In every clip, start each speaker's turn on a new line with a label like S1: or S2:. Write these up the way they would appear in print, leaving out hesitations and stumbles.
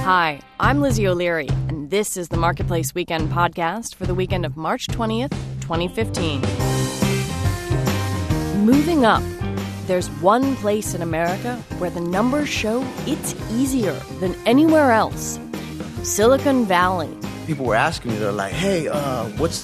S1: Hi, I'm Lizzie O'Leary, and this is the Marketplace Weekend podcast for the weekend of March 20th, 2015. Moving up, there's one place in America where the numbers show it's easier than anywhere else. Silicon Valley.
S2: People were asking me, they're like, hey, what's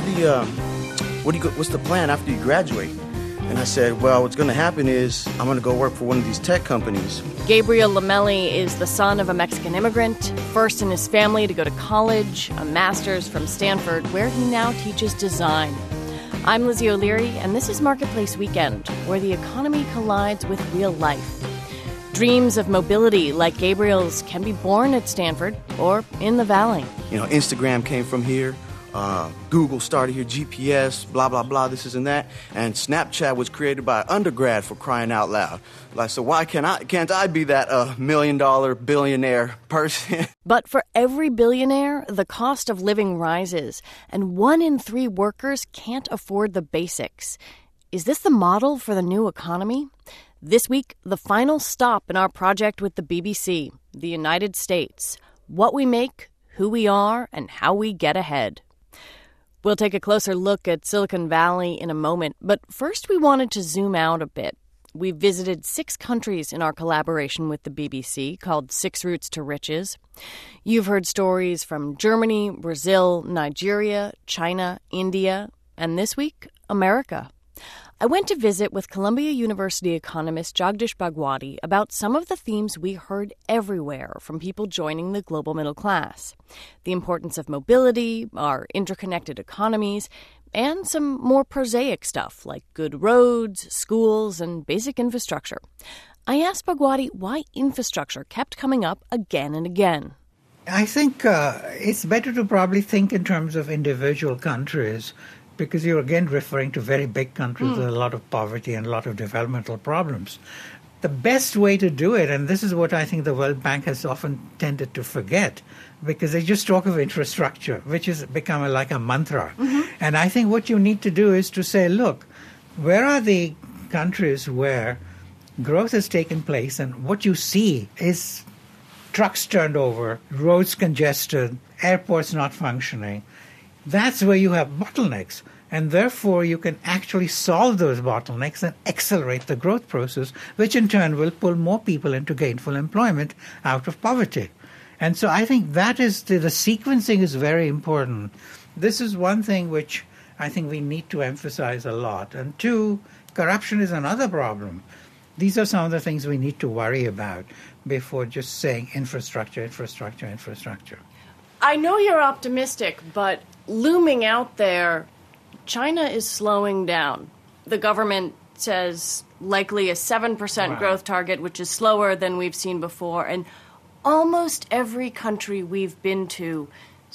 S2: the plan after you graduate? And I said, well, what's going to happen is I'm going to go work for one of these tech companies.
S1: Gabriel Lamelli is the son of a Mexican immigrant, first in his family to go to college, a master's from Stanford, where he now teaches design. I'm Lizzie O'Leary, and this is Marketplace Weekend, where the economy collides with real life. Dreams of mobility like Gabriel's can be born at Stanford or in the Valley.
S2: You know, Instagram came from here. Google started here, GPS, blah, blah, blah, this and that. And Snapchat was created by an undergrad, for crying out loud. Like, so why can't I be that $1 million billionaire person?
S1: But for every billionaire, the cost of living rises, and 1 in 3 workers can't afford the basics. Is this the model for the new economy? This week, the final stop in our project with the BBC, the United States. What we make, who we are, and how we get ahead. We'll take a closer look at Silicon Valley in a moment, but first we wanted to zoom out a bit. We visited 6 countries in our collaboration with the BBC called 6 Routes to Riches. You've heard stories from Germany, Brazil, Nigeria, China, India, and this week, America. I went to visit with Columbia University economist Jagdish Bhagwati about some of the themes we heard everywhere from people joining the global middle class. The importance of mobility, our interconnected economies, and some more prosaic stuff like good roads, schools, and basic infrastructure. I asked Bhagwati why infrastructure kept coming up again and again.
S3: I think it's better to probably think in terms of individual countries, because you're again referring to very big countries with a lot of poverty and a lot of developmental problems. The best way to do it, and this is what I think the World Bank has often tended to forget, because they just talk of infrastructure, which has become like a mantra. And I think what you need to do is to say, look, where are the countries where growth has taken place and what you see is trucks turned over, roads congested, airports not functioning. That's where you have bottlenecks, and therefore you can actually solve those bottlenecks and accelerate the growth process, which in turn will pull more people into gainful employment out of poverty. And so I think that is the sequencing is very important. This is one thing which I think we need to emphasize a lot. And 2, corruption is another problem. These are some of the things we need to worry about before just saying infrastructure, infrastructure, infrastructure.
S1: I know you're optimistic, but looming out there, China is slowing down. The government says likely a 7% growth target, which is slower than we've seen before. And almost every country we've been to,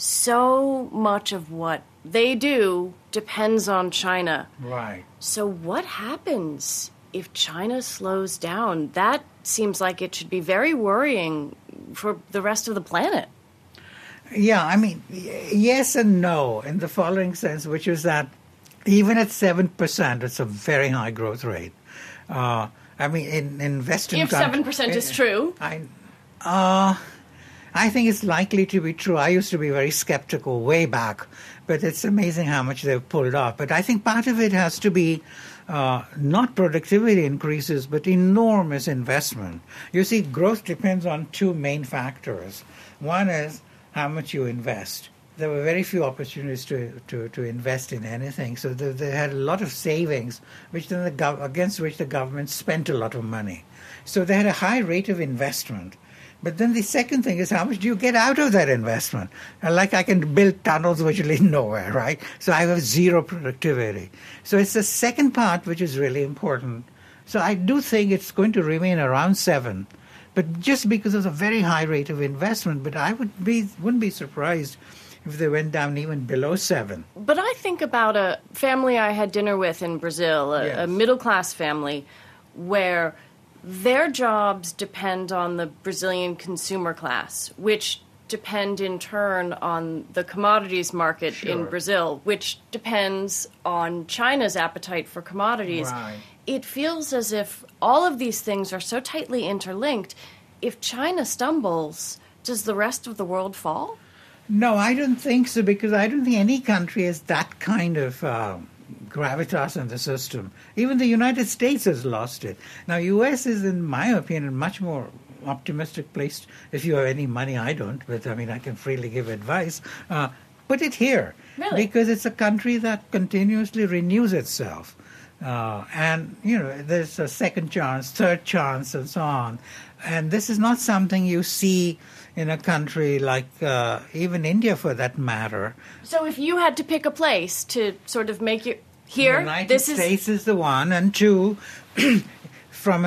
S1: so much of what they do depends on China.
S3: Right.
S1: So what happens if China slows down? That seems like it should be very worrying for the rest of the planet.
S3: Yeah, I mean, yes and no in the following sense, which is that even at 7%, it's a very high growth rate. I mean, in Western countries...
S1: If 7% is true.
S3: I think it's likely to be true. I used to be very skeptical way back, but it's amazing how much they've pulled off. But I think part of it has to be not productivity increases, but enormous investment. You see, growth depends on 2 main factors. One is how much you invest. There were very few opportunities to invest in anything, so they had a lot of savings, which then against which the government spent a lot of money. So they had a high rate of investment. But then the second thing is how much do you get out of that investment? And like I can build tunnels which lead nowhere, right? So I have 0 productivity. So it's the second part which is really important. So I do think it's going to remain around 7. But just because of a very high rate of investment, but I wouldn't be surprised if they went down even below 7.
S1: But I think about a family I had dinner with in Brazil, a middle-class family, where their jobs depend on the Brazilian consumer class, which depend in turn on the commodities market in Brazil, which depends on China's appetite for commodities.
S3: Right.
S1: It feels as if all of these things are so tightly interlinked. If China stumbles, Does the rest of the world fall?
S3: No, I don't think so, because I don't think any country has that kind of gravitas in the system. Even the United States has lost it. Now, U.S. is, in my opinion, a much more optimistic place. If you have any money, I don't, but I mean, I can freely give advice. Put it here.
S1: Really?
S3: Because it's a country that continuously renews itself. And, there's a second chance, third chance, and so on. And this is not something you see in a country like even India, for that matter.
S1: So if you had to pick a place to sort of make it here,
S3: the United States is the one, and two, from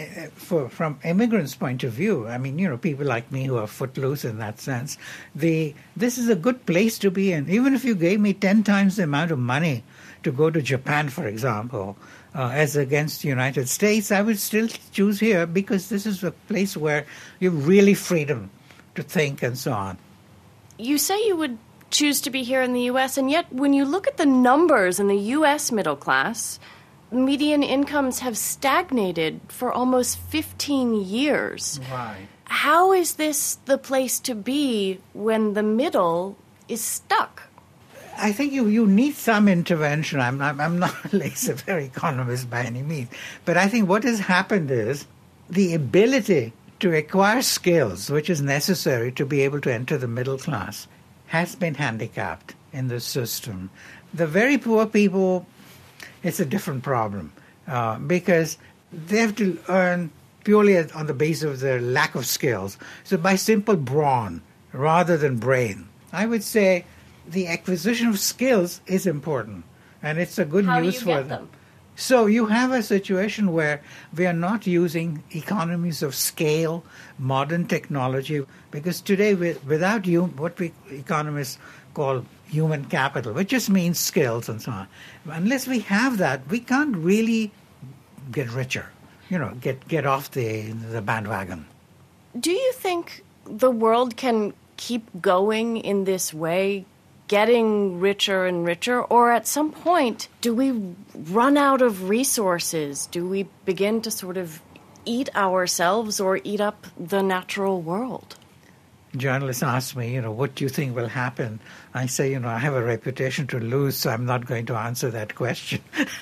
S3: immigrants' point of view, I mean, people like me who are footloose in that sense, this is a good place to be in. Even if you gave me 10 times the amount of money to go to Japan, for example, as against the United States, I would still choose here, because this is a place where you have really freedom to think and so on.
S1: You say you would choose to be here in the U.S., and yet when you look at the numbers in the U.S. middle class, median incomes have stagnated for almost 15 years.
S3: Right.
S1: How is this the place to be when the middle is stuck?
S3: I think you need some intervention. I'm not a laissez-faire economist by any means, but I think what has happened is the ability to acquire skills, which is necessary to be able to enter the middle class, has been handicapped in the system. The very poor people, it's a different problem, because they have to earn purely on the basis of their lack of skills. So by simple brawn rather than brain. I would say the acquisition of skills is important, and it's a good news for them. So you have a situation where we are not using economies of scale, modern technology, because today without what we economists call human capital, which just means skills and so on, unless we have that, we can't really get richer, get off the bandwagon.
S1: Do you think the world can keep going in this way, getting richer and richer, or at some point, do we run out of resources? Do we begin to sort of eat ourselves or eat up the natural world?
S3: Journalists ask me, what do you think will happen? I say, I have a reputation to lose, so I'm not going to answer that question.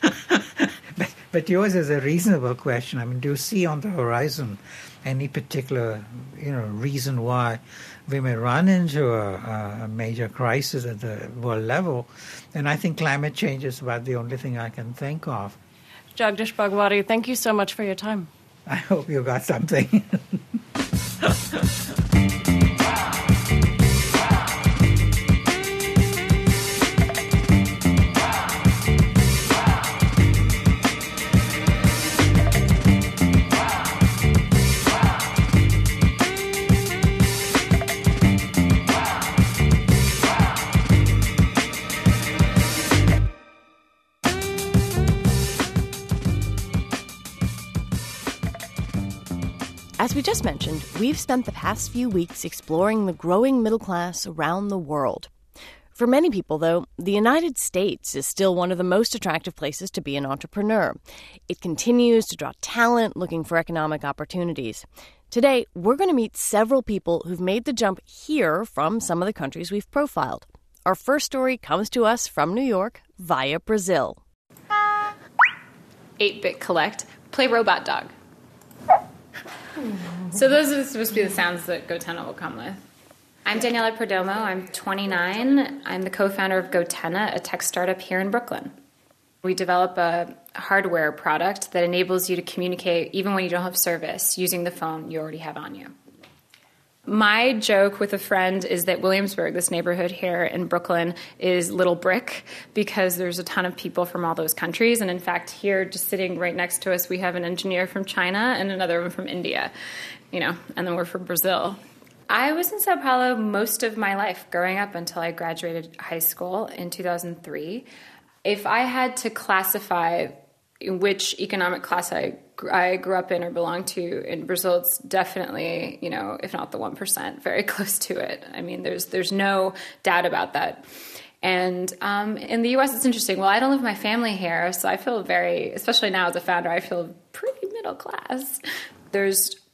S3: But yours is a reasonable question. I mean, do you see on the horizon any particular, reason why we may run into a major crisis at the world level? And I think climate change is about the only thing I can think of.
S1: Jagdish Bhagwati, thank you so much for your time.
S3: I hope you got something.
S1: As we just mentioned, we've spent the past few weeks exploring the growing middle class around the world. For many people, though, the United States is still one of the most attractive places to be an entrepreneur. It continues to draw talent looking for economic opportunities. Today, we're going to meet several people who've made the jump here from some of the countries we've profiled. Our first story comes to us from New York via Brazil.
S4: 8-bit collect, play robot dog. So those are supposed to be the sounds that Gotenna will come with. I'm Daniela Perdomo. I'm 29. I'm the co-founder of Gotenna, a tech startup here in Brooklyn. We develop a hardware product that enables you to communicate even when you don't have service using the phone you already have on you. My joke with a friend is that Williamsburg, this neighborhood here in Brooklyn, is Little Brick because there's a ton of people from all those countries. And in fact, here, just sitting right next to us, we have an engineer from China and another one from India, and then we're from Brazil. I was in Sao Paulo most of my life, growing up until I graduated high school in 2003. If I had to classify which economic class I grew up in or belong to in Brazil, it's definitely, if not the 1%, very close to it. I mean, there's no doubt about that. And in the U.S., it's interesting. Well, I don't live with my family here, so I feel especially now as a founder, I feel pretty middle class. There's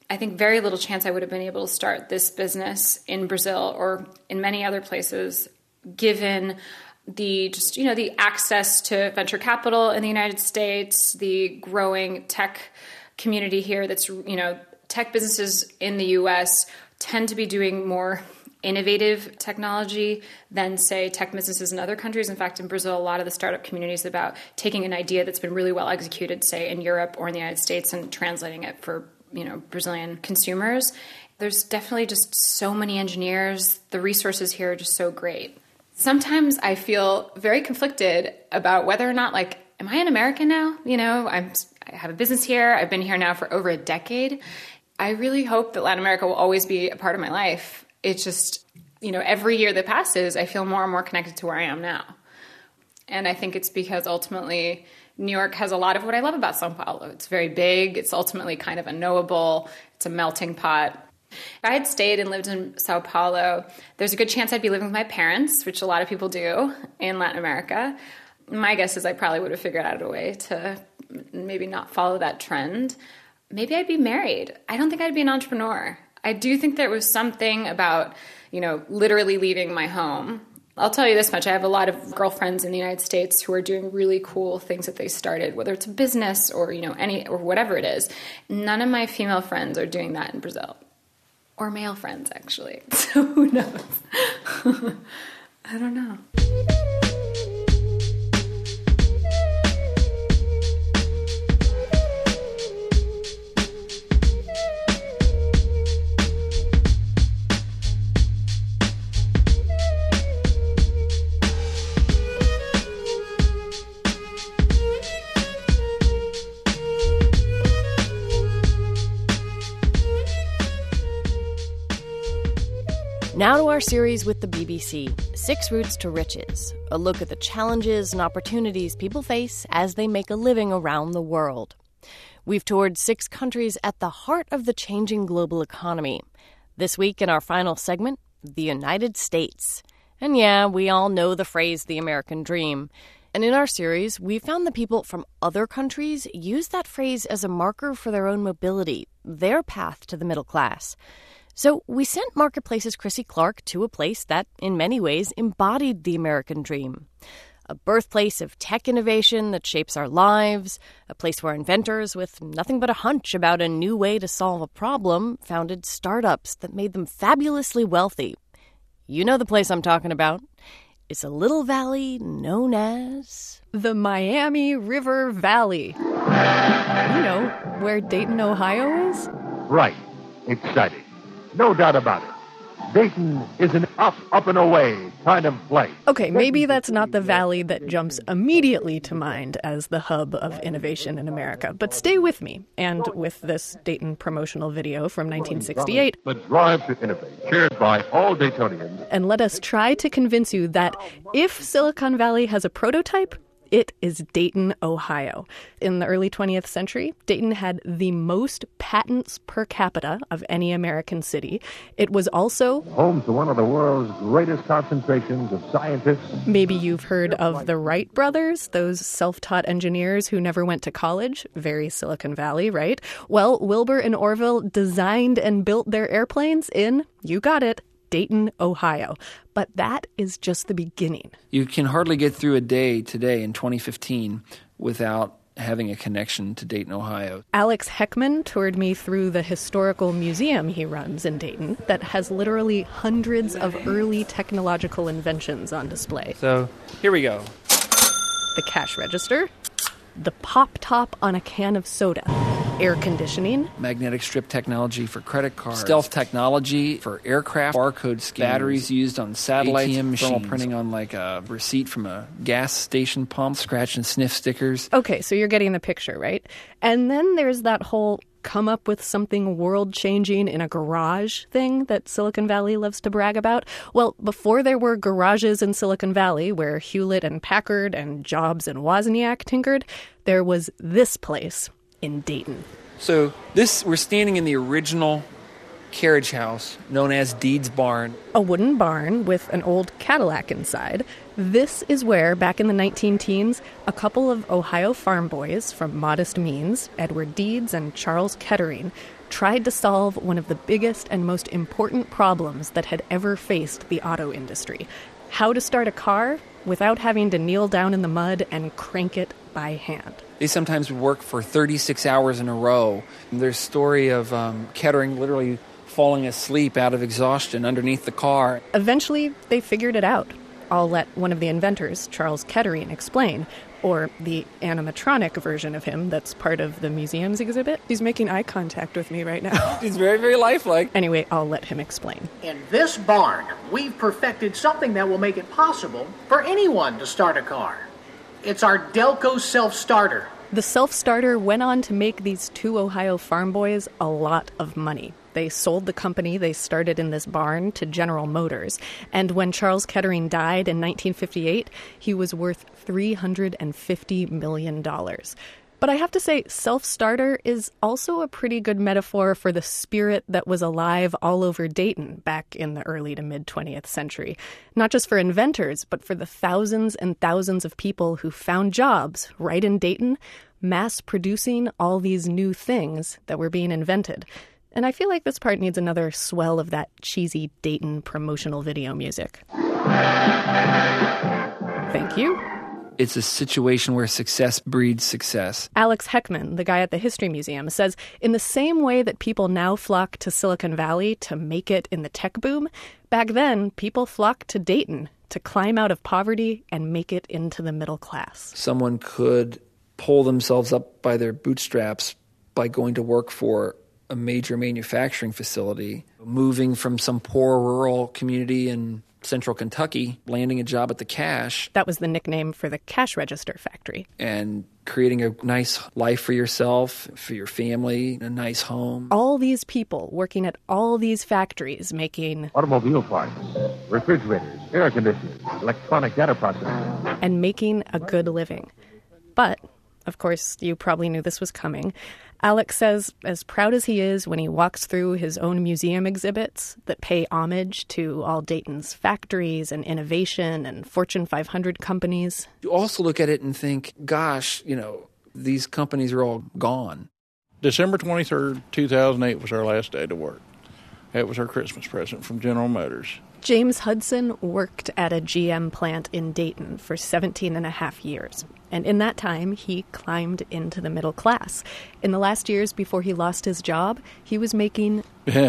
S4: I think very little chance I would have been able to start this business in Brazil or in many other places, given the access to venture capital in the United States, the growing tech community here that's, tech businesses in the U.S. tend to be doing more innovative technology than, say, tech businesses in other countries. In fact, in Brazil, a lot of the startup community is about taking an idea that's been really well executed, say, in Europe or in the United States and translating it for, Brazilian consumers. There's definitely just so many engineers. The resources here are just so great. Sometimes I feel very conflicted about whether or not, am I an American now? I have a business here. I've been here now for over a decade. I really hope that Latin America will always be a part of my life. It's just, every year that passes, I feel more and more connected to where I am now. And I think it's because ultimately New York has a lot of what I love about Sao Paulo. It's very big. It's ultimately kind of unknowable. It's a melting pot. If I had stayed and lived in Sao Paulo, there's a good chance I'd be living with my parents, which a lot of people do in Latin America. My guess is I probably would have figured out a way to maybe not follow that trend. Maybe I'd be married. I don't think I'd be an entrepreneur. I do think there was something about, literally leaving my home. I'll tell you this much. I have a lot of girlfriends in the United States who are doing really cool things that they started, whether it's a business or, or whatever it is. None of my female friends are doing that in Brazil. Or male friends, actually. So who knows? I don't know.
S1: Now to our series with the BBC, 6 Routes to Riches, a look at the challenges and opportunities people face as they make a living around the world. We've toured 6 countries at the heart of the changing global economy. This week in our final segment, the United States. And yeah, we all know the phrase, the American dream. And in our series, we found that people from other countries use that phrase as a marker for their own mobility, their path to the middle class. So we sent Marketplace's Chrissy Clark to a place that, in many ways, embodied the American dream. A birthplace of tech innovation that shapes our lives, a place where inventors with nothing but a hunch about a new way to solve a problem founded startups that made them fabulously wealthy. You know the place I'm talking about. It's a little valley known as
S5: the Miami River Valley. You know, where Dayton, Ohio is?
S6: Right. Exciting. No doubt about it. Dayton is an up and away kind of place.
S5: Okay, maybe that's not the valley that jumps immediately to mind as the hub of innovation in America. But stay with me, and with this Dayton promotional video from 1968.
S6: The drive to innovate, shared by all Daytonians.
S5: And let us try to convince you that if Silicon Valley has a prototype, it is Dayton, Ohio. In the early 20th century, Dayton had the most patents per capita of any American city. It was also
S6: home to one of the world's greatest concentrations of scientists.
S5: Maybe you've heard of the Wright brothers, those self-taught engineers who never went to college. Very Silicon Valley, right? Well, Wilbur and Orville designed and built their airplanes in, you got it, Dayton, Ohio. But that is just the beginning.
S7: You can hardly get through a day today in 2015 without having a connection to Dayton, Ohio.
S5: Alex Heckman toured me through the historical museum he runs in Dayton that has literally hundreds of early technological inventions on display.
S7: So here we go.
S5: The cash register, the pop top on a can of soda, air conditioning,
S7: magnetic strip technology for credit cards, stealth technology for aircraft, barcode scanners, batteries used on satellites, ATM machines, thermal printing on like a receipt from a gas station pump, scratch and sniff stickers.
S5: Okay, so you're getting the picture, right? And then there's that whole come up with something world-changing in a garage thing that Silicon Valley loves to brag about. Well, before there were garages in Silicon Valley where Hewlett and Packard and Jobs and Wozniak tinkered, there was this place in Dayton.
S7: So we're standing in the original carriage house known as Deed's Barn.
S5: A wooden barn with an old Cadillac inside. This is where, back in the 19-teens, a couple of Ohio farm boys from modest means, Edward Deeds and Charles Kettering, tried to solve one of the biggest and most important problems that had ever faced the auto industry. How to start a car without having to kneel down in the mud and crank it by hand.
S7: They sometimes would work for 36 hours in a row. There's a story of Kettering literally falling asleep out of exhaustion underneath the car.
S5: Eventually, they figured it out. I'll let one of the inventors, Charles Kettering, explain, or the animatronic version of him that's part of the museum's exhibit. He's making eye contact with me right now.
S7: He's very, very lifelike.
S5: Anyway, I'll let him explain.
S8: In this barn, we've perfected something that will make it possible for anyone to start a car. It's our Delco self-starter.
S5: The self-starter went on to make these two Ohio farm boys a lot of money. They sold the company they started in this barn to General Motors, and when Charles Kettering died in 1958, he was worth $350 million. But I have to say, self-starter is also a pretty good metaphor for the spirit that was alive all over Dayton back in the early to mid-20th century. Not just for inventors, but for the thousands and thousands of people who found jobs right in Dayton, mass-producing all these new things that were being invented. And I feel like this part needs another swell of that cheesy Dayton promotional video music. Thank you.
S7: It's a situation where success breeds success.
S5: Alex Heckman, the guy at the History Museum, says in the same way that people now flock to Silicon Valley to make it in the tech boom, back then people flocked to Dayton to climb out of poverty and make it into the middle class.
S7: Someone could pull themselves up by their bootstraps by going to work for a major manufacturing facility, moving from some poor rural community in central Kentucky, landing a job at the cash.
S5: That was the nickname for the cash register factory.
S7: And creating a nice life for yourself, for your family, a nice home.
S5: All these people working at all these factories making
S6: automobile parts, refrigerators, air conditioners, electronic data processing.
S5: And making a good living. But, of course, you probably knew this was coming. Alex says, as proud as he is when he walks through his own museum exhibits that pay homage to all Dayton's factories and innovation and Fortune 500 companies.
S7: You also look at it and think, gosh, these companies are all gone.
S9: December 23rd, 2008 was our last day to work. That was our Christmas present from General Motors.
S5: James Hudson worked at a GM plant in Dayton for 17 and a half years. And in that time, he climbed into the middle class. In the last years before he lost his job, he was making...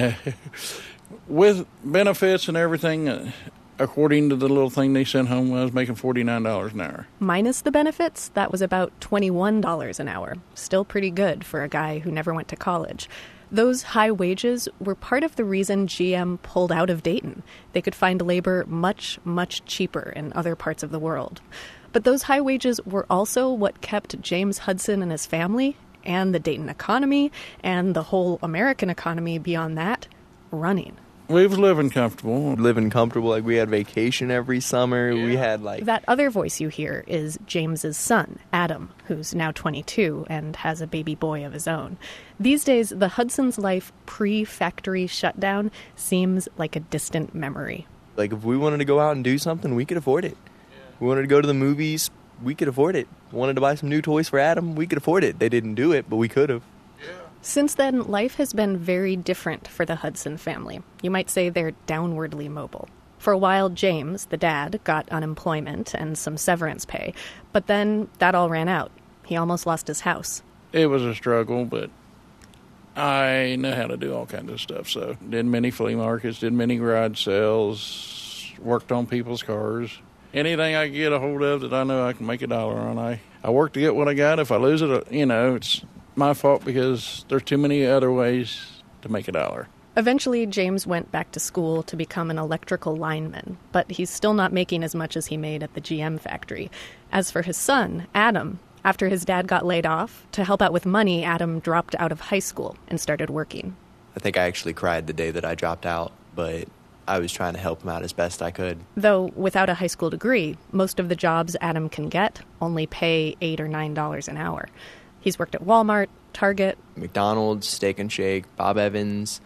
S9: With benefits and everything, according to the little thing they sent home, I was making $49 an hour.
S5: Minus the benefits, that was about $21 an hour. Still pretty good for a guy who never went to college. Those high wages were part of the reason GM pulled out of Dayton. They could find labor much, much cheaper in other parts of the world. But those high wages were also what kept James Hudson and his family, and the Dayton economy, and the whole American economy beyond that, running.
S9: We was living comfortable.
S10: Like we had vacation every summer. Yeah. We had
S5: That other voice you hear is James's son, Adam, who's now 22 and has a baby boy of his own. These days, the Hudson's life pre-factory shutdown seems like a distant memory.
S10: Like if we wanted to go out and do something, we could afford it. We wanted to go to the movies, we could afford it. Wanted to buy some new toys for Adam, we could afford it. They didn't do it, but we could have.
S5: Since then, life has been very different for the Hudson family. You might say they're downwardly mobile. For a while, James, the dad, got unemployment and some severance pay, but then that all ran out. He almost lost his house.
S9: It was a struggle, but I know how to do all kinds of stuff, so did many flea markets, did many garage sales, worked on people's cars. Anything I get a hold of that I know I can make $1 on, I work to get what I got. If I lose it, it's my fault because there's too many other ways to make $1.
S5: Eventually, James went back to school to become an electrical lineman, but he's still not making as much as he made at the GM factory. As for his son, Adam, after his dad got laid off, to help out with money, Adam dropped out of high school and started working.
S10: I think I actually cried the day that I dropped out, but I was trying to help him out as best I could.
S5: Though without a high school degree, most of the jobs Adam can get only pay $8 or $9 an hour. He's worked at Walmart, Target,
S10: McDonald's, Steak and Shake, Bob Evans,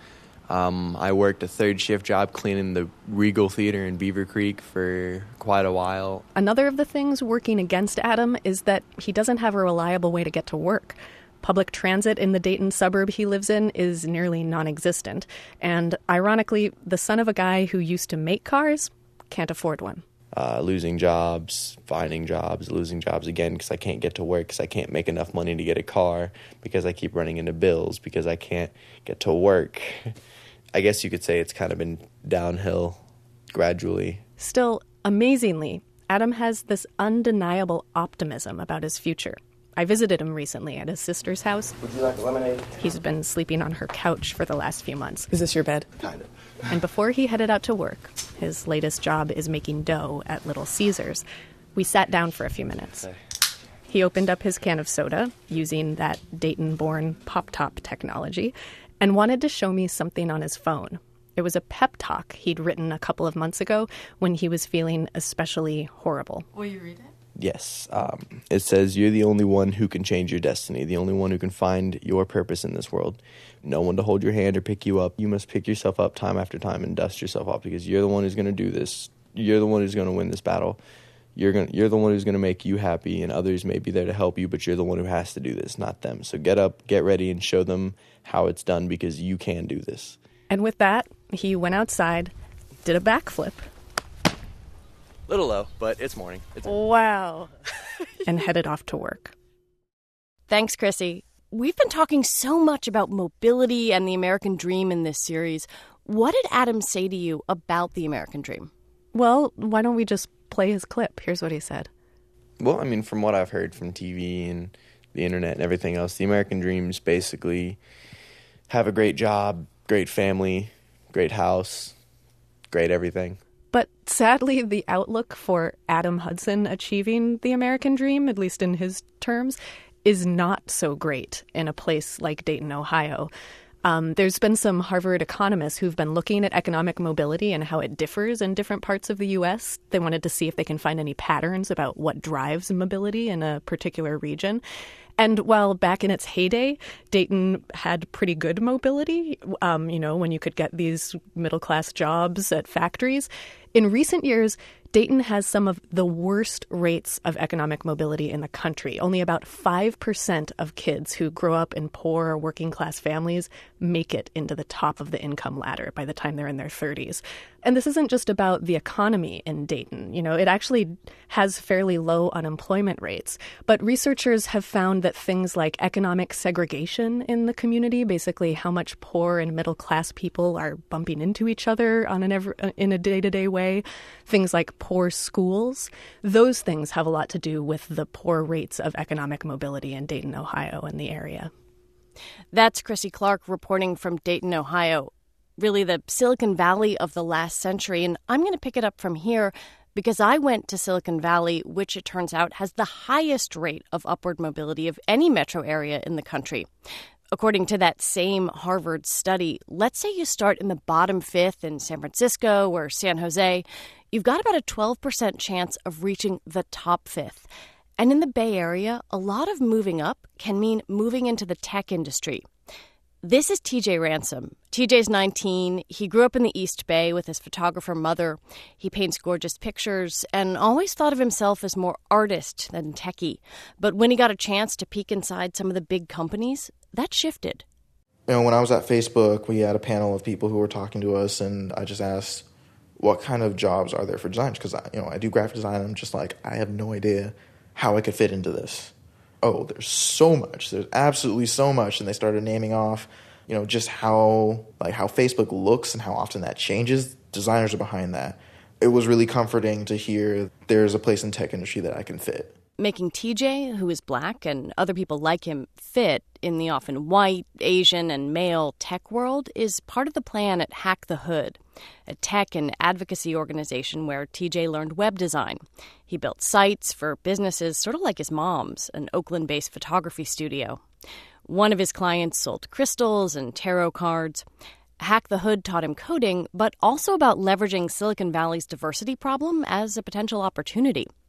S10: I worked a third shift job cleaning the Regal Theater in Beaver Creek for quite a while.
S5: Another of the things working against Adam is that he doesn't have a reliable way to get to work. Public transit in the Dayton suburb he lives in is nearly non-existent. And ironically, the son of a guy who used to make cars can't afford one.
S10: Losing jobs, finding jobs, losing jobs again because I can't get to work, because I can't make enough money to get a car, because I keep running into bills, because I can't get to work. I guess you could say it's kind of been downhill gradually.
S5: Still, amazingly, Adam has this undeniable optimism about his future. I visited him recently at his sister's house.
S10: Would you like lemonade?
S5: He's been sleeping on her couch for the last few months.
S11: Is this your bed?
S10: Kind of.
S5: And before he headed out to work, his latest job is making dough at Little Caesars. We sat down for a few minutes. He opened up his can of soda using that Dayton-born pop-top technology and wanted to show me something on his phone. It was a pep talk he'd written a couple of months ago when he was feeling especially horrible.
S11: Will you read it?
S10: Yes. It says, "You're the only one who can change your destiny, the only one who can find your purpose in this world. No one to hold your hand or pick you up. You must pick yourself up time after time and dust yourself off, because you're the one who's going to do this. You're the one who's going to win this battle. You're the one who's going to make you happy, and others may be there to help you, but you're the one who has to do this, not them. So get up, get ready, and show them how it's done, because you can do this."
S5: And with that, he went outside, did a backflip.
S10: Little low, but it's morning.
S5: Wow. And headed off to work.
S1: Thanks, Chrissy. We've been talking so much about mobility and the American dream in this series. What did Adam say to you about the American dream?
S5: Well, why don't we just play his clip? Here's what he said.
S10: Well, I mean, from what I've heard from TV and the internet and everything else, the American dream is basically have a great job, great family, great house, great everything.
S5: But sadly, the outlook for Adam Hudson achieving the American dream, at least in his terms, is not so great in a place like Dayton, Ohio. There's been some Harvard economists who've been looking at economic mobility and how it differs in different parts of the U.S. They wanted to see if they can find any patterns about what drives mobility in a particular region. And while back in its heyday, Dayton had pretty good mobility, when you could get these middle-class jobs at factories, in recent years, Dayton has some of the worst rates of economic mobility in the country. Only about 5% of kids who grow up in poor or working-class families make it into the top of the income ladder by the time they're in their 30s. And this isn't just about the economy in Dayton. It actually has fairly low unemployment rates. But researchers have found that things like economic segregation in the community, basically how much poor and middle-class people are bumping into each other in a day-to-day way, things like poor schools, those things have a lot to do with the poor rates of economic mobility in Dayton, Ohio, and the area.
S1: That's Chrissy Clark reporting from Dayton, Ohio. Really the Silicon Valley of the last century. And I'm going to pick it up from here because I went to Silicon Valley, which it turns out has the highest rate of upward mobility of any metro area in the country. According to that same Harvard study, let's say you start in the bottom fifth in San Francisco or San Jose, you've got about a 12% chance of reaching the top fifth. And in the Bay Area, a lot of moving up can mean moving into the tech industry. This is TJ Ransom. TJ's 19. He grew up in the East Bay with his photographer mother. He paints gorgeous pictures and always thought of himself as more artist than techie. But when he got a chance to peek inside some of the big companies, that shifted.
S12: When I was at Facebook, we had a panel of people who were talking to us, and I just asked, what kind of jobs are there for designers? Because, I do graphic design, and I'm just like, I have no idea how I could fit into this. Oh, there's so much. There's absolutely so much. And they started naming off, just how Facebook looks and how often that changes. Designers are behind that. It was really comforting to hear there's a place in tech industry that I can fit.
S1: Making TJ, who is black, and other people like him fit in the often white, Asian, and male tech world is part of the plan at Hack the Hood, a tech and advocacy organization where TJ learned web design. He built sites for businesses sort of like his mom's, an Oakland-based photography studio. One of his clients sold crystals and tarot cards. Hack the Hood taught him coding, but also about leveraging Silicon Valley's diversity problem as a potential opportunity.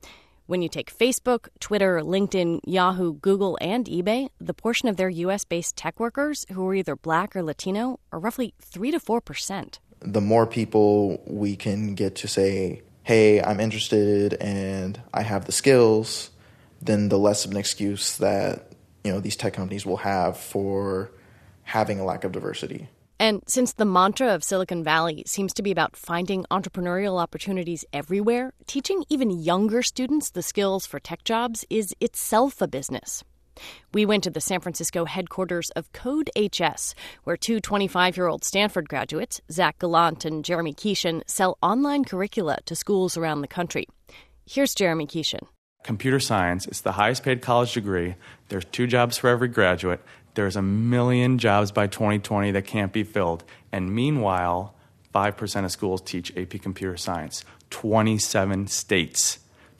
S1: When you take Facebook, Twitter, LinkedIn, Yahoo, Google, and eBay, the portion of their U.S.-based tech workers who are either Black or Latino are roughly 3 to 4%.
S12: The more people we can get to say, hey, I'm interested and I have the skills, then the less of an excuse that, these tech companies will have for having a lack of diversity.
S1: And since the mantra of Silicon Valley seems to be about finding entrepreneurial opportunities everywhere, teaching even younger students the skills for tech jobs is itself a business. We went to the San Francisco headquarters of CodeHS, where two 25-year-old Stanford graduates, Zach Gallant and Jeremy Keeshan, sell online curricula to schools around the country. Here's Jeremy Keeshan.
S11: Computer science is the highest paid college degree. There's 2 jobs for every graduate. There's 1 million jobs by 2020 that can't be filled. And meanwhile, 5% of schools teach AP Computer Science. 27 states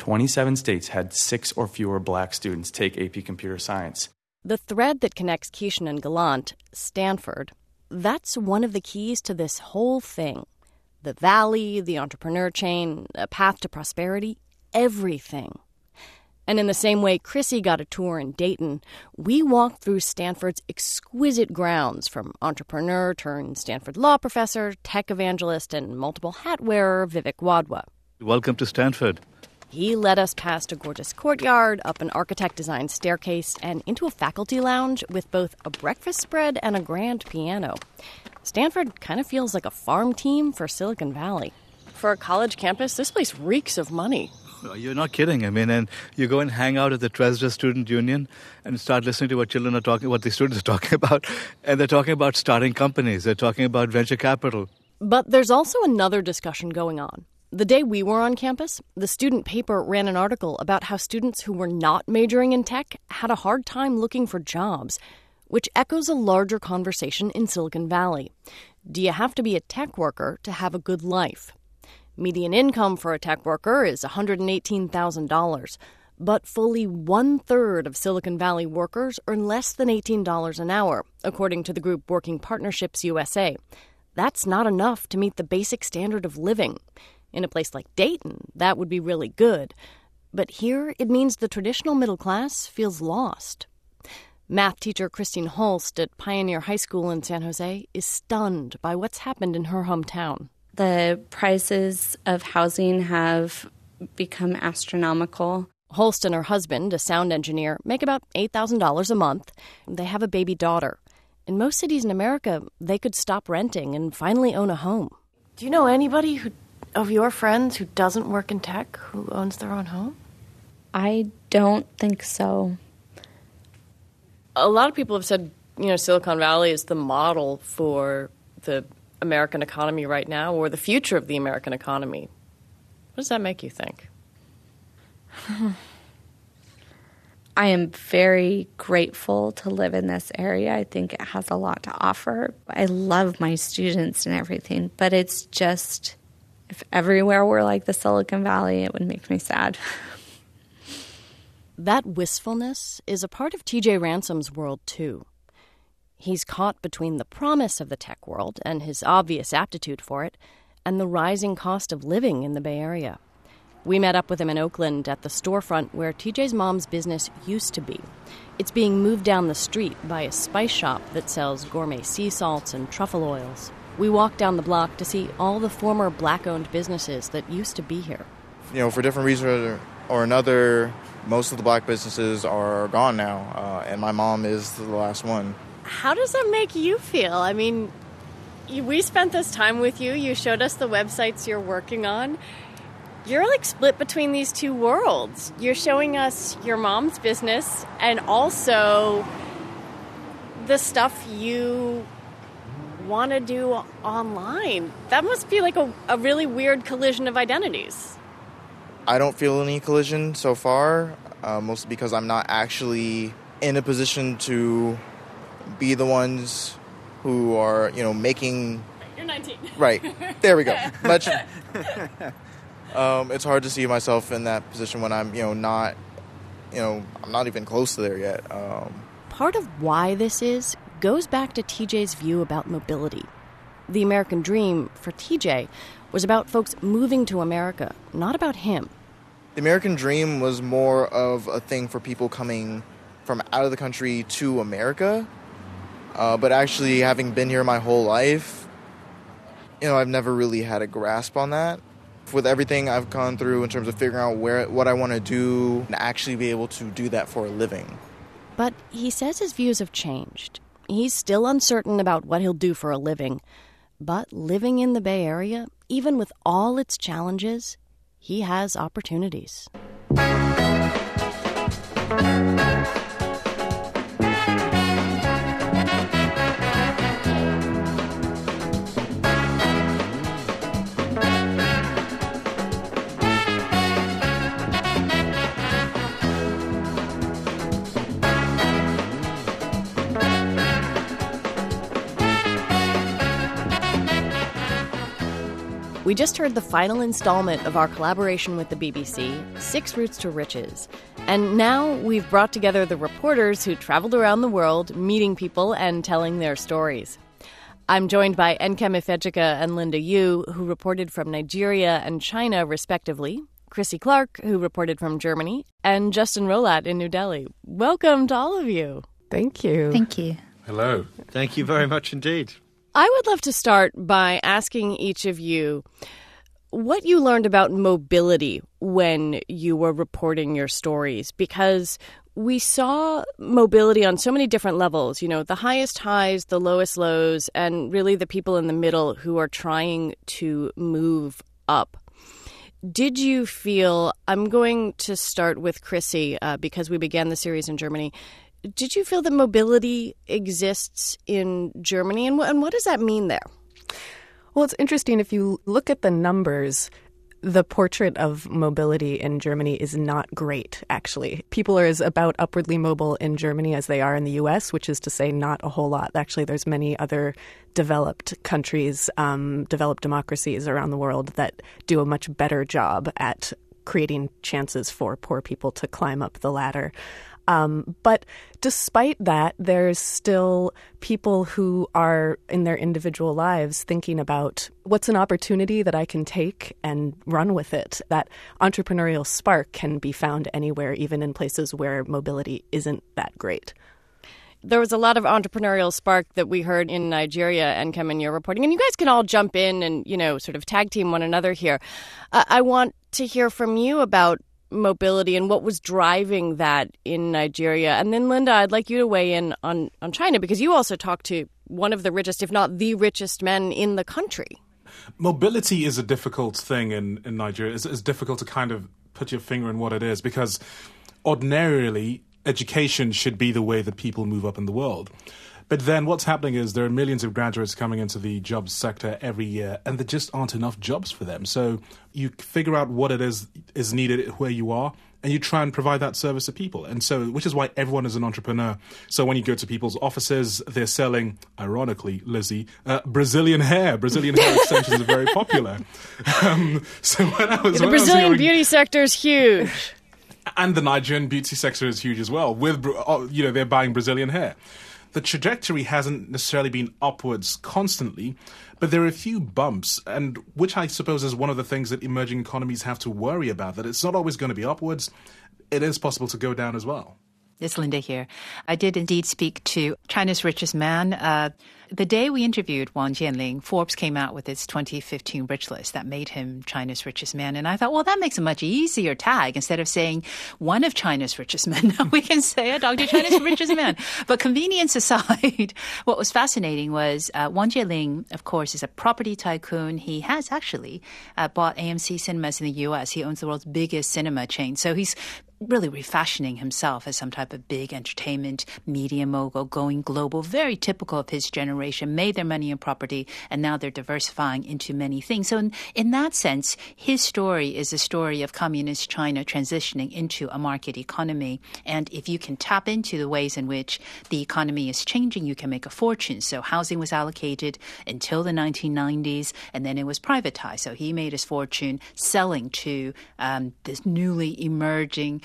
S11: had 6 or fewer Black students take AP Computer Science.
S1: The thread that connects Keeshan and Gallant, Stanford, that's one of the keys to this whole thing. The valley, the entrepreneur chain, a path to prosperity, everything. And in the same way Chrissy got a tour in Dayton, we walked through Stanford's exquisite grounds, from entrepreneur turned Stanford law professor, tech evangelist, and multiple hat wearer Vivek Wadhwa.
S13: Welcome to Stanford.
S1: He led us past a gorgeous courtyard, up an architect-designed staircase, and into a faculty lounge with both a breakfast spread and a grand piano. Stanford kind of feels like a farm team for Silicon Valley. For a college campus, this place reeks of money.
S13: You're not kidding. And you go and hang out at the Tresda Student Union and start listening to what the students are talking about. And they're talking about starting companies. They're talking about venture capital.
S1: But there's also another discussion going on. The day we were on campus, the student paper ran an article about how students who were not majoring in tech had a hard time looking for jobs, which echoes a larger conversation in Silicon Valley. Do you have to be a tech worker to have a good life? Median income for a tech worker is $118,000, but fully 1/3 of Silicon Valley workers earn less than $18 an hour, according to the group Working Partnerships USA. That's not enough to meet the basic standard of living. In a place like Dayton, that would be really good. But here, it means the traditional middle class feels lost. Math teacher Christine Holst at Pioneer High School in San Jose is stunned by what's happened in her hometown.
S14: The prices of housing have become astronomical.
S1: Holst and her husband, a sound engineer, make about $8,000 a month. They have a baby daughter. In most cities in America, they could stop renting and finally own a home. Do you know anybody of your friends who doesn't work in tech, who owns their own home?
S14: I don't think so.
S1: A lot of people have said, Silicon Valley is the model for the American economy right now, or the future of the American economy. What does that make you think?
S14: I am very grateful to live in this area. I think it has a lot to offer. I love my students and everything, but it's just, if everywhere were like the Silicon Valley, it would make me sad.
S1: That wistfulness is a part of TJ Ransom's world, too. He's caught between the promise of the tech world and his obvious aptitude for it and the rising cost of living in the Bay Area. We met up with him in Oakland at the storefront where TJ's mom's business used to be. It's being moved down the street by a spice shop that sells gourmet sea salts and truffle oils. We walked down the block to see all the former Black-owned businesses that used to be here.
S15: For different reasons or another, most of the Black businesses are gone now, and my mom is the last one.
S1: How does that make you feel? We spent this time with you. You showed us the websites you're working on. You're split between these two worlds. You're showing us your mom's business and also the stuff you want to do online. That must be a really weird collision of identities.
S15: I don't feel any collision so far, mostly because I'm not actually in a position to be the ones who are, making...
S1: You're 19.
S15: Right. There we go. It's hard to see myself in that position when I'm, not, I'm not even close to there yet.
S1: Part of why this goes back to TJ's view about mobility. The American dream, for TJ, was about folks moving to America, not about him.
S15: The American dream was more of a thing for people coming from out of the country to America. But actually, having been here my whole life, I've never really had a grasp on that. With everything I've gone through in terms of figuring out what I want to do and actually be able to do that for a living.
S1: But he says his views have changed. He's still uncertain about what he'll do for a living. But living in the Bay Area, even with all its challenges, he has opportunities. We just heard the final installment of our collaboration with the BBC, 6 Routes to Riches. And now we've brought together the reporters who traveled around the world, meeting people and telling their stories. I'm joined by Nkem Ifejika and Linda Yu, who reported from Nigeria and China, respectively, Chrissy Clark, who reported from Germany, and Justin Rolat in New Delhi. Welcome to all of you.
S5: Thank you.
S16: Thank you.
S17: Hello.
S18: Thank you very much indeed.
S1: I would love to start by asking each of you what you learned about mobility when you were reporting your stories, because we saw mobility on so many different levels, the highest highs, the lowest lows, and really the people in the middle who are trying to move up. Did you feel, I'm going to start with Chrissy because we began the series in Germany. Did you feel that mobility exists in Germany, and what does that mean there?
S5: Well, it's interesting. If you look at the numbers, the portrait of mobility in Germany is not great, actually. People are as about upwardly mobile in Germany as they are in the U.S., which is to say not a whole lot. Actually, there's many other developed countries, developed democracies around the world that do a much better job at creating chances for poor people to climb up the ladder. But despite that, there's still people who are in their individual lives thinking about what's an opportunity that I can take and run with it. That entrepreneurial spark can be found anywhere, even in places where mobility isn't that great.
S1: There was a lot of entrepreneurial spark that we heard in Nigeria, and Nkem, in your reporting. And you guys can all jump in and, sort of tag team one another here. I want to hear from you about mobility and what was driving that in Nigeria. And then, Linda, I'd like you to weigh in on China, because you also talked to one of the richest, if not the richest men in the country.
S17: Mobility is a difficult thing in Nigeria. It's difficult to kind of put your finger in what it is, because ordinarily education should be the way that people move up in the world. But then what's happening is there are millions of graduates coming into the jobs sector every year, and there just aren't enough jobs for them. So you figure out what it is needed where you are, and you try and provide that service to people. And so, which is why everyone is an entrepreneur. So when you go to people's offices, they're selling, ironically, Lizzie, Brazilian hair. Brazilian hair extensions are very popular. So when I was...
S1: The Brazilian beauty sector is huge.
S17: And the Nigerian beauty sector is huge as well. With, they're buying Brazilian hair. The trajectory hasn't necessarily been upwards constantly, but there are a few bumps, and which I suppose is one of the things that emerging economies have to worry about, that it's not always going to be upwards. It is possible to go down as well.
S16: It's Linda here. I did indeed speak to China's richest man. The day we interviewed Wang Jianling, Forbes came out with its 2015 rich list that made him China's richest man. And I thought, well, that makes a much easier tag. Instead of saying one of China's richest men, we can say Dr. China's richest man. But convenience aside, what was fascinating was Wang Jianling, of course, is a property tycoon. He has actually bought AMC Cinemas in the U.S. He owns the world's biggest cinema chain. So he's really refashioning himself as some type of big entertainment media mogul, going global, very typical of his generation, made their money in property, and now they're diversifying into many things. So in that sense, his story is a story of communist China transitioning into a market economy. And if you can tap into the ways in which the economy is changing, you can make a fortune. So housing was allocated until the 1990s, and then it was privatized. So he made his fortune selling to this newly emerging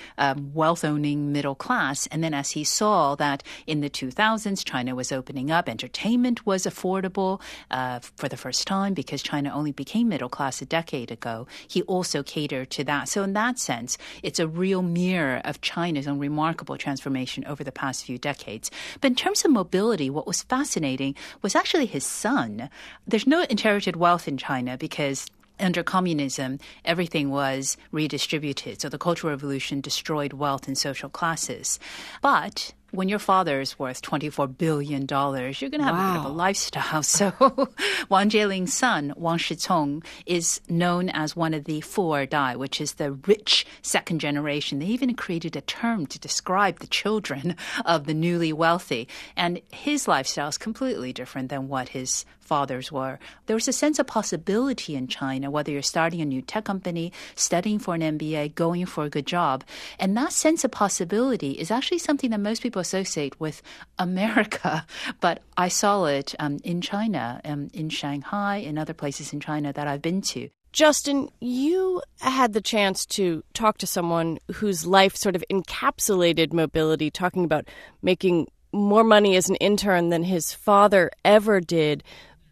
S16: wealth-owning middle class. And then as he saw that in the 2000s, China was opening up, entertainment was affordable for the first time because China only became middle class a decade ago. He also catered to that. So in that sense, it's a real mirror of China's own remarkable transformation over the past few decades. But in terms of mobility, what was fascinating was actually his son. There's no inherited wealth in China because under communism, everything was redistributed. So the Cultural Revolution destroyed wealth and social classes. But when your father is worth $24 billion, you're going to have a bit of a lifestyle. So Wang Jieling's son, Wang Shicong, is known as one of the four dai, which is the rich second generation. They even created a term to describe the children of the newly wealthy. And his lifestyle is completely different than what his fathers were. There was a sense of possibility in China, whether you're starting a new tech company, studying for an MBA, going for a good job. And that sense of possibility is actually something that most people associate with America. But I saw it in China, in Shanghai, in other places in China that I've been to.
S1: Justin, you had the chance to talk to someone whose life sort of encapsulated mobility, talking about making more money as an intern than his father ever did.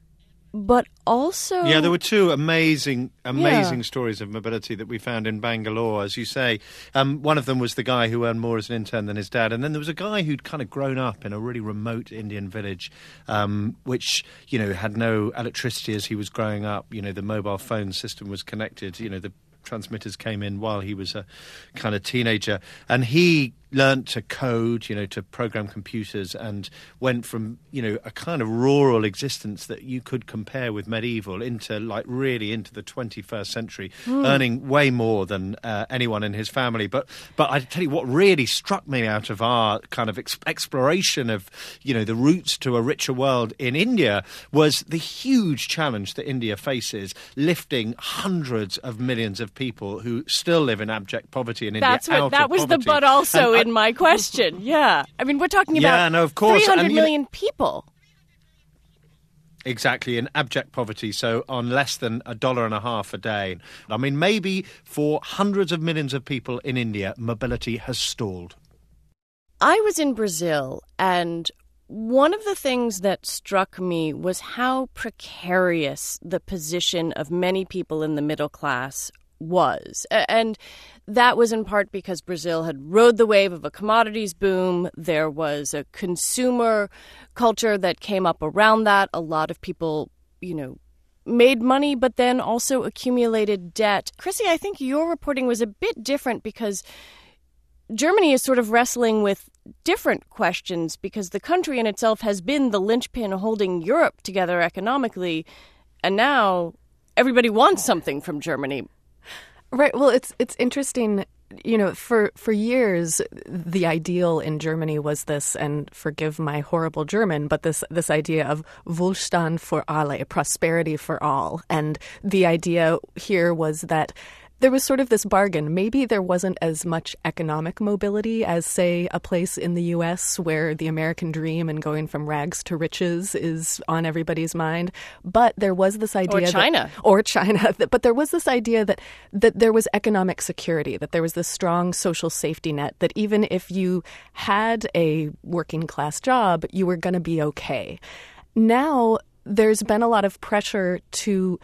S1: But also...
S18: Yeah, there were two amazing stories of mobility that we found in Bangalore, as you say. One of them was the guy who earned more as an intern than his dad. And then there was a guy who'd kind of grown up in a really remote Indian village, which, had no electricity as he was growing up. The mobile phone system was connected. The transmitters came in while he was a kind of teenager. And he learnt to code, to program computers, and went from, a kind of rural existence that you could compare with medieval into into the 21st century, earning way more than anyone in his family. But I tell you what really struck me out of our kind of exploration of, the routes to a richer world in India was the huge challenge that India faces, lifting hundreds of millions of people who still live in abject poverty in India.
S1: That was the but also in my question. Yeah. I mean, we're talking about
S18: of course.
S1: 300 million people.
S18: Exactly, in abject poverty, so on less than $1.50 a day. I mean, maybe for hundreds of millions of people in India, mobility has stalled.
S1: I was in Brazil, and one of the things that struck me was how precarious the position of many people in the middle class was. And that was in part because Brazil had rode the wave of a commodities boom. There was a consumer culture that came up around that. A lot of people, made money, but then also accumulated debt. Chrissy, I think your reporting was a bit different because Germany is sort of wrestling with different questions because the country in itself has been the linchpin holding Europe together economically. And now everybody wants something from Germany.
S5: Right. Well, it's interesting. For years, the ideal in Germany was this, and forgive my horrible German, but this idea of Wohlstand für alle, prosperity for all. And the idea here was that there was sort of this bargain. Maybe there wasn't as much economic mobility as, say, a place in the U.S. where the American dream and going from rags to riches is on everybody's mind. But there was this idea
S1: Or China.
S5: But there was this idea that there was economic security, that there was this strong social safety net, that even if you had a working class job, you were going to be okay. Now, there's been a lot of pressure to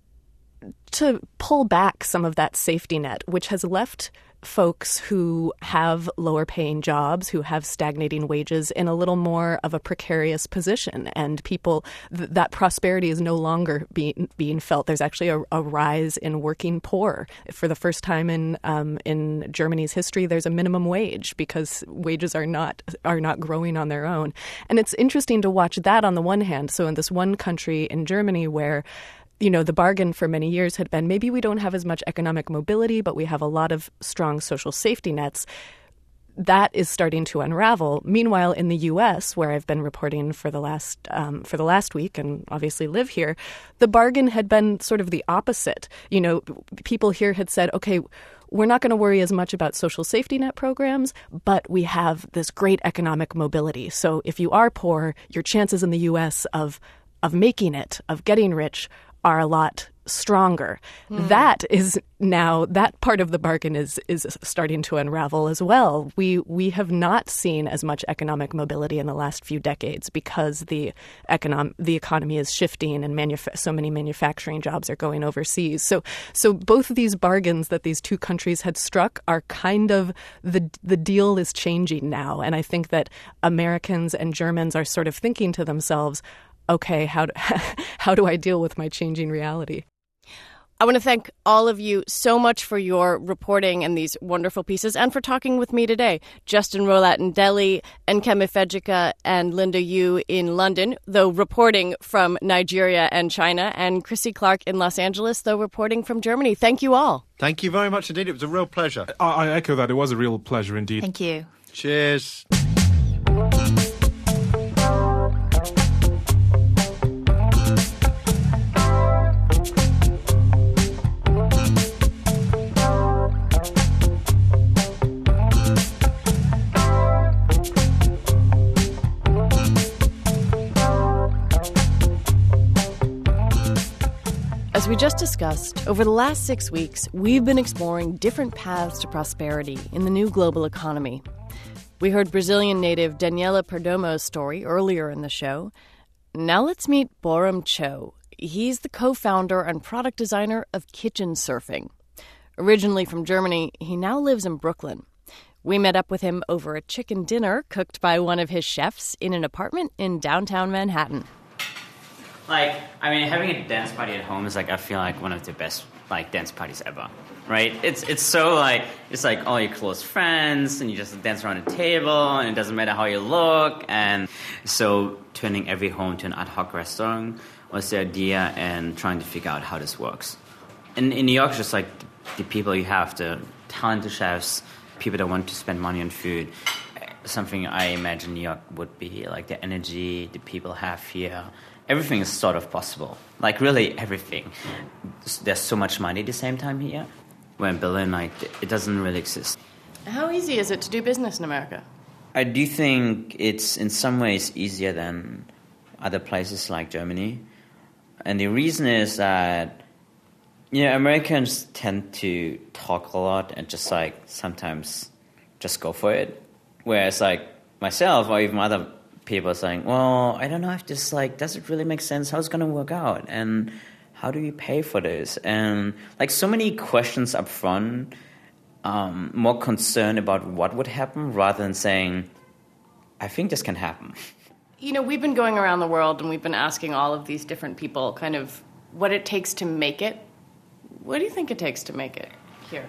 S5: pull back some of that safety net, which has left folks who have lower paying jobs, who have stagnating wages, in a little more of a precarious position. And people, that prosperity is no longer being felt. There's actually a rise in working poor. For the first time in Germany's history, there's a minimum wage because wages are not growing on their own. And it's interesting to watch that on the one hand. So in this one country in Germany where the bargain for many years had been maybe we don't have as much economic mobility, but we have a lot of strong social safety nets. That is starting to unravel. Meanwhile, in the U.S., where I've been reporting for the last week and obviously live here, the bargain had been sort of the opposite. People here had said, okay, we're not going to worry as much about social safety net programs, but we have this great economic mobility. So if you are poor, your chances in the U.S. of making it, of getting rich, are a lot stronger. That is now, that part of the bargain is starting to unravel as well. We have not seen as much economic mobility in the last few decades because the economy is shifting and so many manufacturing jobs are going overseas. So both of these bargains that these two countries had struck are kind of, the deal is changing now. And I think that Americans and Germans are sort of thinking to themselves, okay, how do I deal with my changing reality?
S1: I want to thank all of you so much for your reporting and these wonderful pieces and for talking with me today. Justin Rolat in Delhi, Nkemi Fejika and Linda Yu in London, though reporting from Nigeria and China, and Chrissy Clark in Los Angeles, though reporting from Germany. Thank you all.
S18: Thank you very much indeed. It was a real pleasure.
S17: I echo that. It was a real pleasure indeed.
S16: Thank you.
S18: Cheers.
S1: As we just discussed, over the last 6 weeks, we've been exploring different paths to prosperity in the new global economy. We heard Brazilian native Daniela Perdomo's story earlier in the show. Now let's meet Boram Cho. He's the co-founder and product designer of Kitchen Surfing. Originally from Germany, he now lives in Brooklyn. We met up with him over a chicken dinner cooked by one of his chefs in an apartment in downtown Manhattan.
S19: Having a dance party at home is I feel like one of the best dance parties ever, right? It's so it's all your close friends and you just dance around a table and it doesn't matter how you look. And so turning every home to an ad hoc restaurant was the idea and trying to figure out how this works. In New York, just the people you have, the talented chefs, people that want to spend money on food, something I imagine New York would be, the energy the people have here. Everything is sort of possible. Really everything. There's so much money at the same time here. Where in Berlin, it doesn't really exist.
S1: How easy is it to do business in America?
S19: I do think it's in some ways easier than other places like Germany. And the reason is that, Americans tend to talk a lot and just sometimes just go for it. Whereas myself or even other people are saying, well, I don't know if this, does it really make sense? How's it going to work out? And how do we pay for this? And, so many questions up front, more concerned about what would happen rather than saying, I think this can happen.
S1: We've been going around the world and we've been asking all of these different people kind of what it takes to make it. What do you think it takes to make it here?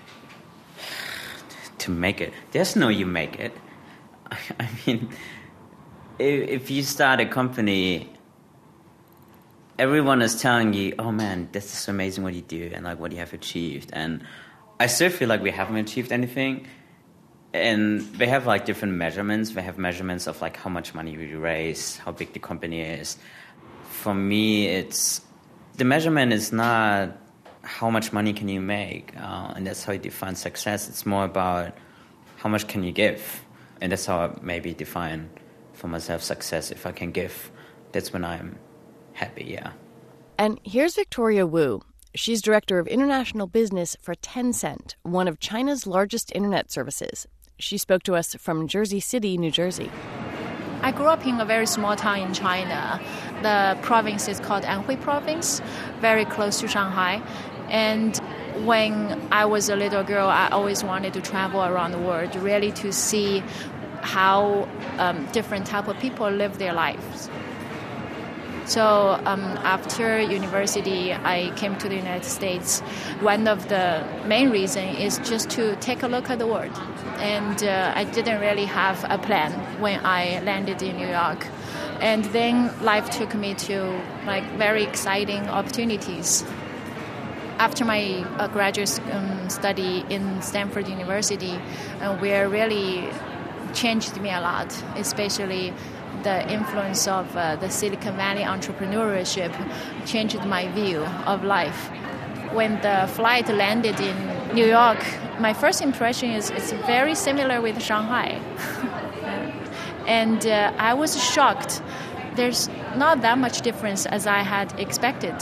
S19: To make it? There's no you make it. I mean, if you start a company, everyone is telling you, oh man, this is amazing what you do and what you have achieved. And I still feel like we haven't achieved anything. And they have different measurements. They have measurements of how much money we raise, how big the company is. For me, the measurement is not how much money can you make, and that's how you define success. It's more about how much can you give. And that's how I maybe define for myself success. If I can give, that's when I'm happy, yeah.
S1: And here's Victoria Wu. She's director of international business for Tencent, one of China's largest internet services. She spoke to us from Jersey City, New Jersey.
S20: I grew up in a very small town in China. The province is called Anhui Province, very close to Shanghai. And when I was a little girl, I always wanted to travel around the world, really to see how different type of people live their lives. So after university, I came to the United States. One of the main reasons is just to take a look at the world. And I didn't really have a plan when I landed in New York. And then life took me to very exciting opportunities. After my graduate study in Stanford University, where really changed me a lot, especially the influence of the Silicon Valley entrepreneurship changed my view of life. When the flight landed in New York, my first impression is it's very similar with Shanghai. And I was shocked. There's not that much difference as I had expected.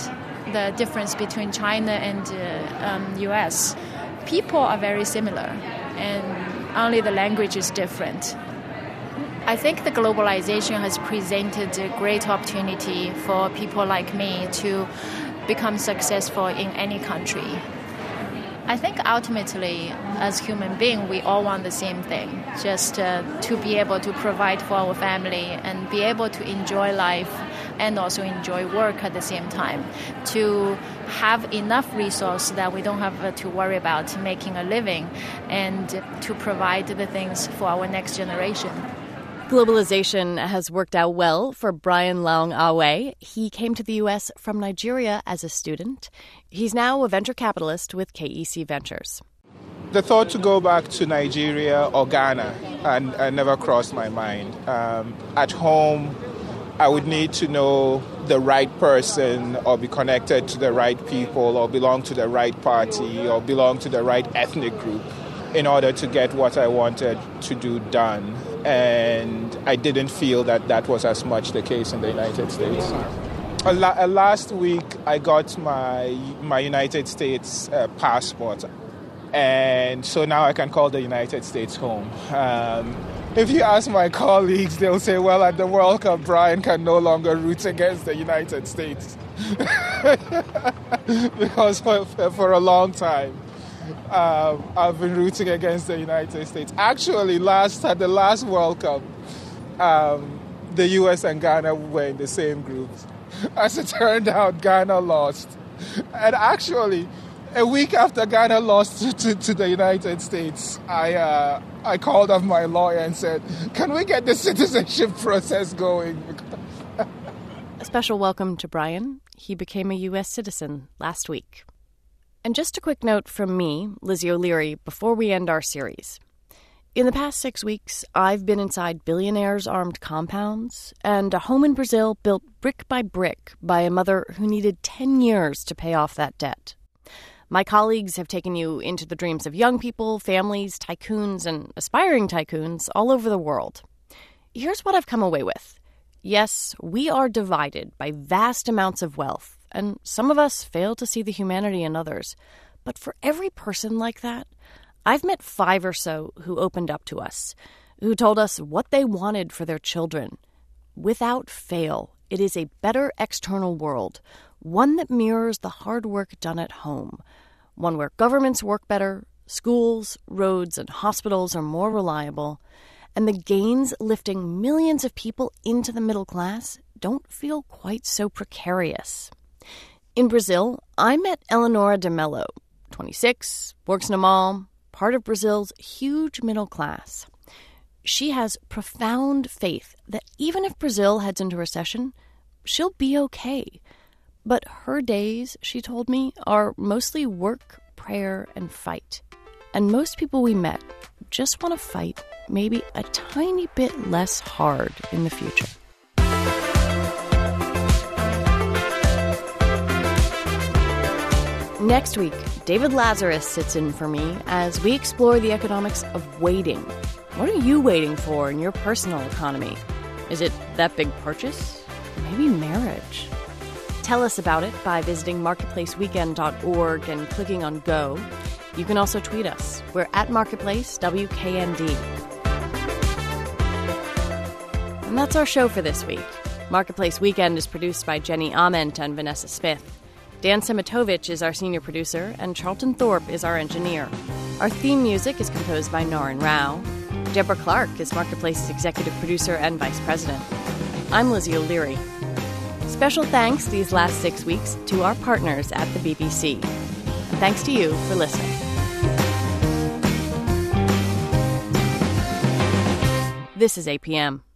S20: the difference between China and U.S. People are very similar, and only the language is different. I think the globalization has presented a great opportunity for people like me to become successful in any country. I think ultimately, as human beings, we all want the same thing, just to be able to provide for our family and be able to enjoy life and also enjoy work at the same time, to have enough resources that we don't have to worry about making a living and to provide the things for our next generation.
S1: Globalization has worked out well for Brian Leung Awe. He came to the U.S. from Nigeria as a student. He's now a venture capitalist with KEC Ventures.
S21: The thought to go back to Nigeria or Ghana never crossed my mind. At home, I would need to know the right person or be connected to the right people or belong to the right party or belong to the right ethnic group in order to get what I wanted to do done. And I didn't feel that was as much the case in the United States. Last week, I got my United States passport. And so now I can call the United States home. If you ask my colleagues, they'll say, well, at the World Cup, Brian can no longer root against the United States. Because for a long time, I've been rooting against the United States. Actually, at the last World Cup, the U.S. and Ghana were in the same group. As it turned out, Ghana lost. And actually, a week after Ghana lost to the United States, I called up my lawyer and said, can we get the citizenship process going?
S1: A special welcome to Brian. He became a U.S. citizen last week. And just a quick note from me, Lizzie O'Leary, before we end our series. In the past 6 weeks, I've been inside billionaires' armed compounds and a home in Brazil built brick by brick by a mother who needed 10 years to pay off that debt. My colleagues have taken you into the dreams of young people, families, tycoons, and aspiring tycoons all over the world. Here's what I've come away with. Yes, we are divided by vast amounts of wealth, and some of us fail to see the humanity in others. But for every person like that, I've met 5 or so who opened up to us, who told us what they wanted for their children. Without fail, it is a better external world, one that mirrors the hard work done at home, one where governments work better, schools, roads, and hospitals are more reliable, and the gains lifting millions of people into the middle class don't feel quite so precarious. In Brazil, I met Eleonora de Mello, 26, works in a mall, part of Brazil's huge middle class. She has profound faith that even if Brazil heads into recession, she'll be okay. But her days, she told me, are mostly work, prayer, and fight. And most people we met just want to fight maybe a tiny bit less hard in the future. Next week, David Lazarus sits in for me as we explore the economics of waiting. What are you waiting for in your personal economy? Is it that big purchase? Maybe marriage? Tell us about it by visiting marketplaceweekend.org and clicking on Go. You can also tweet us. We're at Marketplace WKND. And that's our show for this week. Marketplace Weekend is produced by Jenny Ament and Vanessa Smith. Dan Simitovich is our senior producer, and Charlton Thorpe is our engineer. Our theme music is composed by Naren Rao. Deborah Clark is Marketplace's executive producer and vice president. I'm Lizzie O'Leary. Special thanks these last 6 weeks to our partners at the BBC. And thanks to you for listening. This is APM.